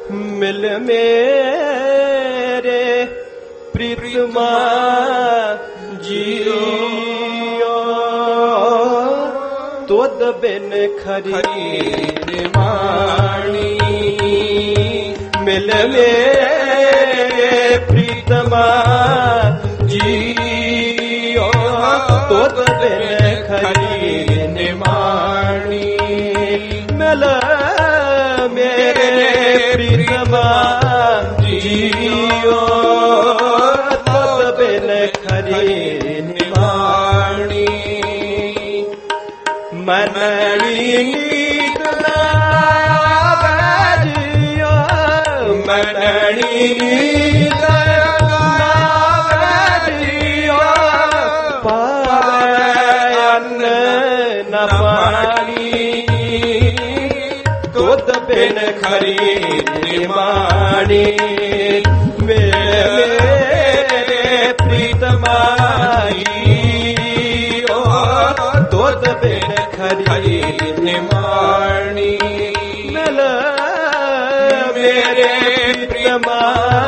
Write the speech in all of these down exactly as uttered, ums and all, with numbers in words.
मिल मेरे प्रीतमा जियो तुद बिन खरी निमाणी मिल मेरे प्रीतमा जियो तुद बिन खरी निमाणी मिल मेरे प्रीतमा जियो तुद बिन खरी निमाणी मननी नीत ना जियो मननी नीत ना जियो पावे अन्न न पानी तुद बिन खरी निमाणी मेरे प्रीतमा जियो तुद बिन खरी निमाणी मिल मेरे प्रीतमा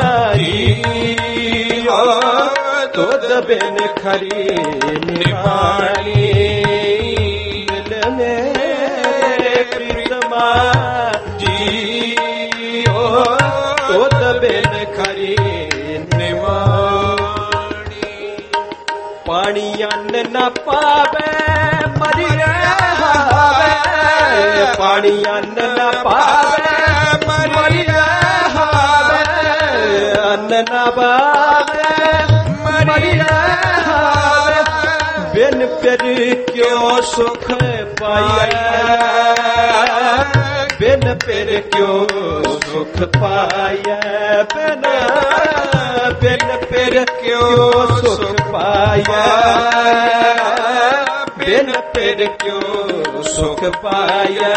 जियो तुद बिन खरी निमाणी मिल मेरे प्रीतमा जियो तुद बिन खरी निमाणी पानी अन्न न पावे मरी रहावे पानी अन्न न पावे मरी रहावे अन्न न पावे मरी रहावे बिन फिर क्यों सुख पाया बिन फिर क्यों सुख पाया बिन बिन फिर क्यों सुख पाया बिन फिर क्यों सुख पाया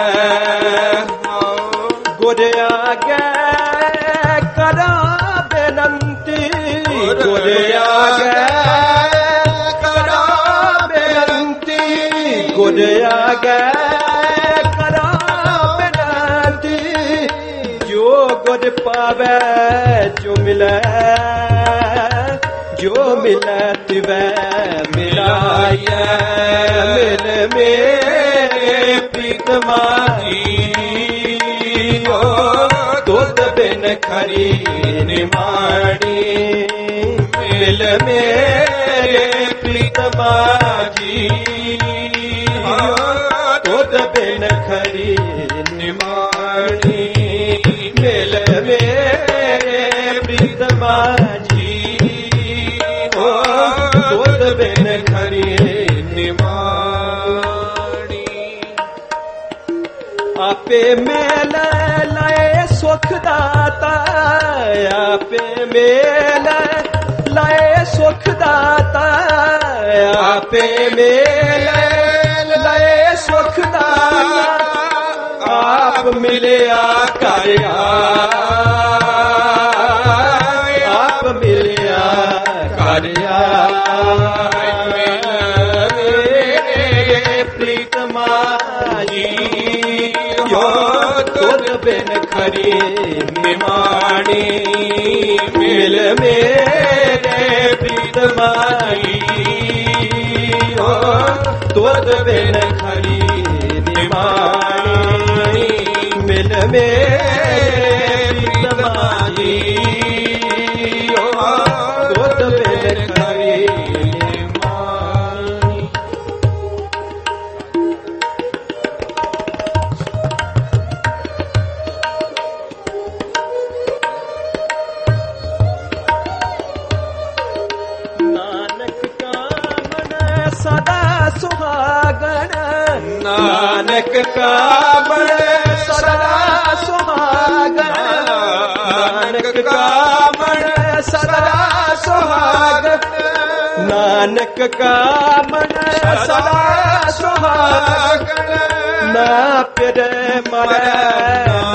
गुर आगे करा बेनंती गुर आगे करा बेनंती गुर आगे करा बेनंती जो गुर पावे जो मिले जो मिले तिवै मिलाया मिल मेरे प्रीतमा जियो तुद बिन खरी निमाणी मिल मेरे प्रीतमा जियो तुद बिन खरी निमाणी मिल मेरे प्रीतमा तुद बिन खरी निमाणी आपे मेल लाए सुख दाता आपे मेल लाए सुख दाता आपे मेल लाए सुख दाता आप मिलिया करया आप मिलिया करया प्रीतमा जियो तुद बिन खरी निमाणी मिल मेरे प्रीतमा जियो तुद बिन खरी निमाणी मिल मेरे प्रीतमा जियो तुद बिन खरी नानक का मन सदा सुहागन नानक का मन सदा सुहागन नानक का मन सदा सुहागन ना फिर मरे न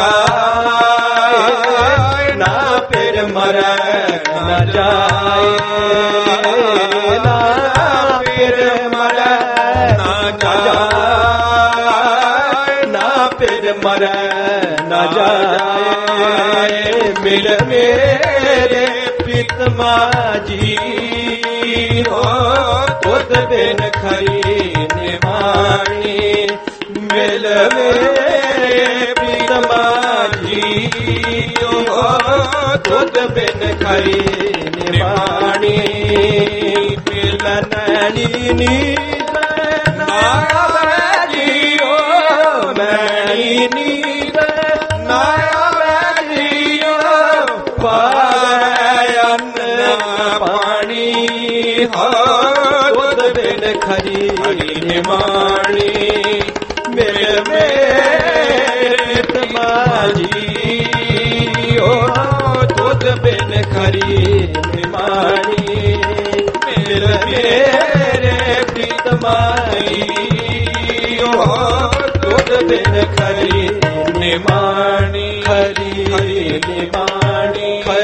जाए ना फिर मरे न जाए ना फिर मरे न जाए ना फिर मरे न जाए ਮਿਲ ਮੇਰੇ ਪ੍ਰੀਤਮਾ ਜੀ ਹੋ ਤੁਧ ਬਿਨ ਖਰੀ ਨਿਮਾਣੀ ਮਿਲ ਮੇਰੇ ਪ੍ਰੀਤਮਾ ਜੀ ਹੋ ਤੁਧ ਬਿਨ ਖਰੀ ਨਿਮਾਣੀ ਮਿਲਨਣੀ ਨੀਂਦ ਨਾ ਆਵੇ ਜੀਓ ਮੈਨੀ ਨੀਂਦ ਨਾ ਆਵੇ ਜੀਓ ਪਾਵੇ ਅੰਨ ਪਾਣੀ ਹੋ ਤੁਧ ਬਿਨ ਖਰੀ ਨਿਮਾਣੀ ਮਿਲ ਮੇਰੇ ਤਮਾ ਜੀ ਹੋ ਤੁਧ ਬਿਨ ਖਰੀ ਨਿਮਾਣੀ ਮਿਲ ਮੇਰੇ ਪ੍ਰੀਤਮਾਈ ਹੋ ਤੁਧ ਬਿਨ ਖਰੀ ਨਿਮਾਣੀ ਹਰੀ ਹਰੀ ਨਿਮਾਣੀ